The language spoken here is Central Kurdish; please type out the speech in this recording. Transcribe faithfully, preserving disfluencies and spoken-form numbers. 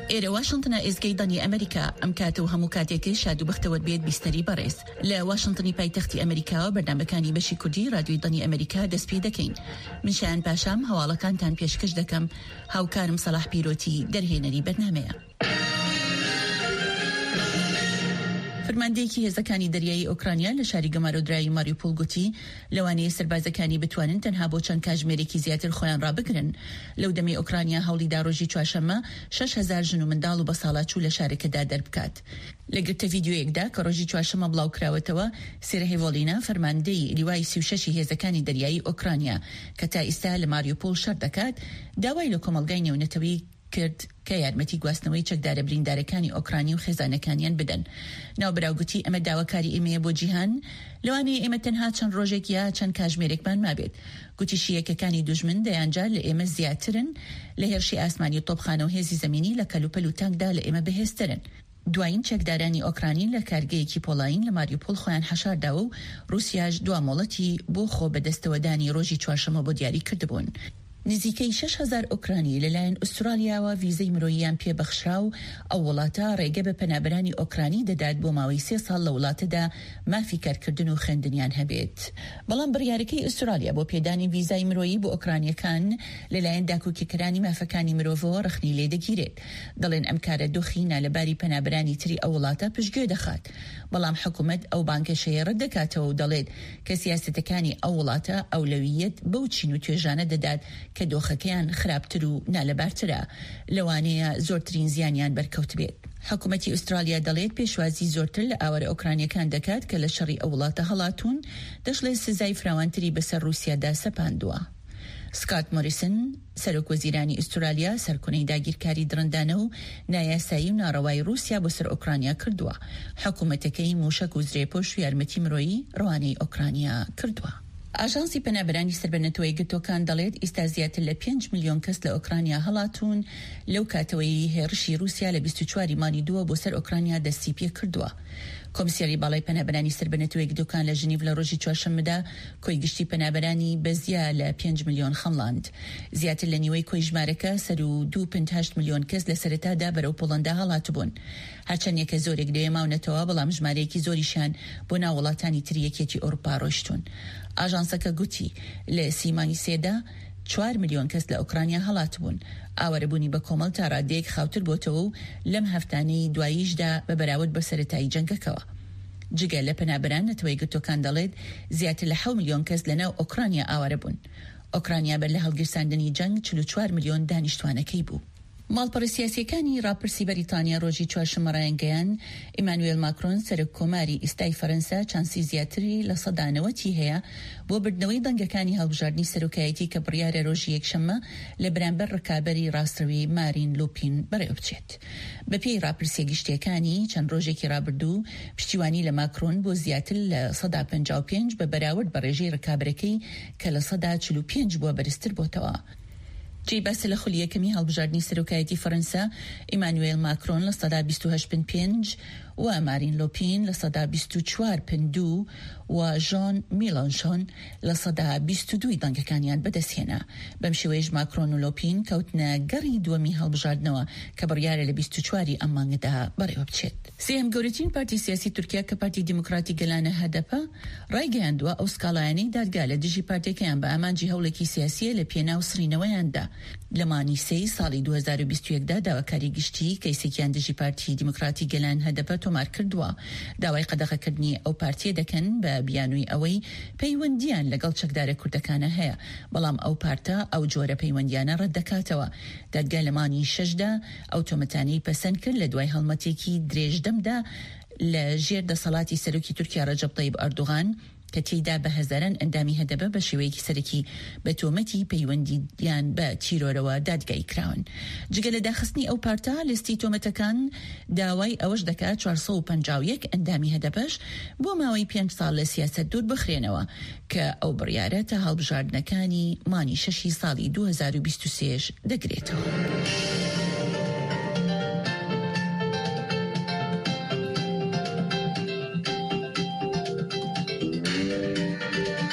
ئێرە واشنتنە ئێزگەی دانی ئەمریکا ئەم کاتە و هەموو کاتێکی شاد و بەختەوە بێت بیستەری بەڕێز لە واشنتنی پایتەختی ئەمریکاوە بەردەمەکانی بەشی کوردی رادیۆی دانی ئەمریکا دەست پێ دەکەین. من شایان پاشام هەواڵەکانتان پێشکەش دەکەم. هاوکارم سەلاح پیرۆتی دەرهێنەری بەرنامەیە. فرماندەیەکی هێزەکانی دەریایی ئۆکرانیا لە شاری گەمارۆدرایی ماریوپۆل گوتی لەوانەیە سەربازەکانی بتوانن تەنها بۆ چەند کاتژمێرێکی زیاتر خۆیان ڕابگرن. لەو دەمەی ئۆکرانیا هەوڵیدا ڕۆژی چوارشەممە شەش هەزار ژن و منداڵ و بەساڵاچوو لە شارەکەدا دەربکات. لە گرتە ڤیدیۆیەکدا کە ڕۆژی چوارشەممە بڵاوکراوەتەوە، سێرە هێڤۆلینا فەرماندەی لیوای سی و شەشی هێزەکانی دەریایی ئۆکرانیا کە تا ئێستا لە ماریوپۆل شەر دەکات، داوای لە کۆمەڵگای نێونەتەوەی کرد کە یارمەتی گواستنەوەی چەکدارە بریندارەکانی ئۆکرانی و خێزانەکانیان بدەن. ناوبراوگوتی ئەمە داواکاری ئێمەیە بۆ جیهان، لەوانەیە ئێمە تەنها چەند ڕۆژێک یا چەند کاتژمێرێکمان مابێت. گوتی شیەکەکانی دوژمن دەیانجار لە ئێمە زیاترن، لە هێرشی ئاسمانی تۆپخانە و هێزی زەمینی لە کەلوپەل و تانکدا لە ئێمە بەهێزترن. دوایین چەکدارانی ئۆکرانی لە کارگەیەکی پۆڵاین لە ماریوپۆل خۆیان حەشارداوە و رووسیاش دوامۆڵەتی بۆ خۆ بەدەستەوەدانی ڕۆژی چوارشەممە بۆ دیاری کردبوون. نزیکەی شەش هەزار ئۆکرانی لەلایەن ئوسترالیاوە ڤیزەی مرۆییان پێبەخشرا و ئەو وڵاتە ڕێگە بە پەنابەرانی ئۆکرانی دەدات بۆ ماوەی سێ ساڵ لە وڵاتەدا مافی کارکردن و خوێندنیان هەبێت. بەڵام بڕیارەکەی ئوسترالیا بۆ پێدانی ڤیزای مرۆیی بۆ ئۆکرانیەکان لەلایەن داکوکیەکانی مافەکانی مرۆڤەوە ڕخنی لێ دەگیرێت. دەڵێن ئەم کارە دۆخی نالەباری پەنابەرانی تری ئەو وڵاتە پشتگوێ دەخات. بەڵام حکوومەت ئەو بانکەشەیە ڕەت دەکاتەوە و دەڵێت کە سیاسەتەکانی ئەو وڵاتە ئەولەویەت بەو چین و توێژانە دەدات کە دۆخەکەیان خراپتر و نالەبارترە، لەوانەیە زۆرترین زیانیان بەرکەوت بێت. حکوومەتی ئوسترالیا دەڵێت پێشوازی زۆرتر لە ئاوارە ئۆکرانیەکان دەکات کە لە شەڕی ئەو وڵاتە هەڵاتون، دەشڵێت سزای فراوانتری بەسەر رووسیادا سەپاندووە. سکات مۆریسن، سەرۆک وەزیرانی ئوسترالیا، سەرکونەی داگیرکاری درەندانە و نایاسایی و ناڕەوای رووسیا بۆ سەر ئۆکرانیا کردووە. حکوومەتەکەی موشک و زرێپۆش و یارمەتی مرۆیی ڕوانەی ئۆکرانیا کردووە. ئاژانسی پەنابەرانی سەربەنەتەوەی گرتوەکان دەڵێت ئێستا زیاتر لە پێنج ملیۆن کەس لە ئۆکرانیا هەڵاتون، لەو کاتەوەی هێرشی رووسیا لە بیست و چواری مانی دووە بۆ سەر ئۆکرانیا دەستی پێ کردووە. کۆمسیاری باڵای پەنابەرانی سەربەنەتەوەی گرتوەکان لە ژنیڤ لە ڕۆژی چوارشەممەدا کۆی گشتی پەنابەرانی بەزیا لە پێنج ملیۆن خەمڵاند. زیاتر لە نیوەی کۆی ژمارەکە سەر و دوو پنج هەشت ملیۆن کەس لە سەرەتادا بەرەو پۆڵەندا هەڵاتبوون. هەرچەندێکە زۆرێک لەوێ ماونەتەوە، بەڵام ژمارەیەکی زۆریشیان بۆ ناو وڵاتانی تر یەکێتی ئەوروپا ڕۆیشتون. ئاژانسەکە گوتی لە سیمانی سێدا چوار ملیۆن کەس لە ئۆکرانیا هەڵات بوون. ئاوارەبوونی بە کۆمەڵ تا ڕادەیەک خاوتر بۆتەوە و لەم هەفتانەی دواییشدا بە بەراورد بە سەرەتایی جەنگەکەوە. جگە لە پەنابەران نەتەوەی گرتوەکان دەڵێت زیاتر لە حەوت ملیۆن کەس لەناو ئۆکرانیا ئاوارە بوون. ئۆکرانیا بەر لە هەڵگیرساندنی جەنگ چل و چوار ملیۆن دانیشتوانەکەی بوو. ماڵپەڕی سیاسیەکانی راپرسی بەریتانیا ڕۆژی چوارشەممە ڕایانگەیان ئیمانوێل ماکرۆن سەرۆک کۆماری ئیستای فەرەنسا چانسی زیاتری لە سەدانەوەتی هەیە بۆ بردنەوەی دەنگەکانی هەڵبژاردننی سەرۆکایەتی کە بڕیارە ڕۆژی یەکشەممە لە بەرامبەر ڕکابەری ڕاستەوی مارین لوپین بەڕێوە بچێت. بەپێی راپرسیە گشتیەکانی چەند ڕۆژێکی ڕابردوو، پشتیوانی لە ماکرۆن بۆ زیاتر لە سەدا پەنجا و پێنج بە بەراورد بە ڕێژەی ڕکابەرەکەی کە لە سەدا چل و پێنج بووە بەرزتر بۆتەوە. جێی باسە لە خولی یەکەمی هەڵبژاردننی سەرۆکایەتی فەرەنسا، ئیمانوێل ماکرۆن لە سەدا بیست و هەشت پنج پێنج و مارین لۆپین لە سەدا بیست و چوار پنج دوو و ژۆن میلانشۆن لە سەدا بیست و دوو دەنگەکانیان بەدەستهێنا. بەم شێوەیەش ماکرۆن و لۆپین کەوتنە گەڕی دووەمی هەڵبژاردنەوە کە بڕیارە لە بیست و چواری ئەم مانگەدا بەڕێوە بچێت. سێهەم گەورەترین پارتی سیاسی تورکیا کە پارتی دیموکراتی گەلانە هەدەپە ڕایگەیاندووە ئەو سکاڵایانەی دادگا لە دژی پارتیەکەیان بە ئامانجی هەوڵێکی سیاسیە لە پێناو سڕینەوەیاندا. لە مانی سێی ساڵی دوو هەزار و بیست و یەکدا داواکاری گشتی کەیسێکیان دژی پارتی دیموکراتی گەلان هەدەپە تۆمار کردووە. داوای قەدەغەکردنی ئەو پارتیە دەکەن بە بیانووی ئەوەی پەیوەندیان لەگەڵ چەکدارە کوردەکانە هەیە، بەڵام ئەو پارتە ئەو جۆرە پەیوەندیانە ڕەت دەکاتەوە. دادگا لە مانی شەشدا ئەو تۆمەتانەی پەسەند کرد لە دوای هەڵمەتێکی درێژدەمدا لە ژێر دەسەڵاتی سەرۆکی تورکیا ڕەجەب طەیب ئەردوغان کە تێیدا بە هەزاران ئەندامی هەدەبە بە شێوەیەکی سەرەکی بە تۆمەتی پەیوەندیان بە تیرۆرەوە دادگای کراون. جگە لە داخستنی ئەو پارتە لیستی تۆمەتەکان داوای ئەوەش دەکات چوارسەد و پەنجا و یەک ئەندامی هەدەبەش بۆ ماوەی پێنج ساڵ لە سیاسەت دوور بخرێنەوە کە ئەو بڕیارە تا هەڵبژاردنەکانی مانی شەشی ساڵی دوو هەزار و بیست و سێ دەگرێتەوە.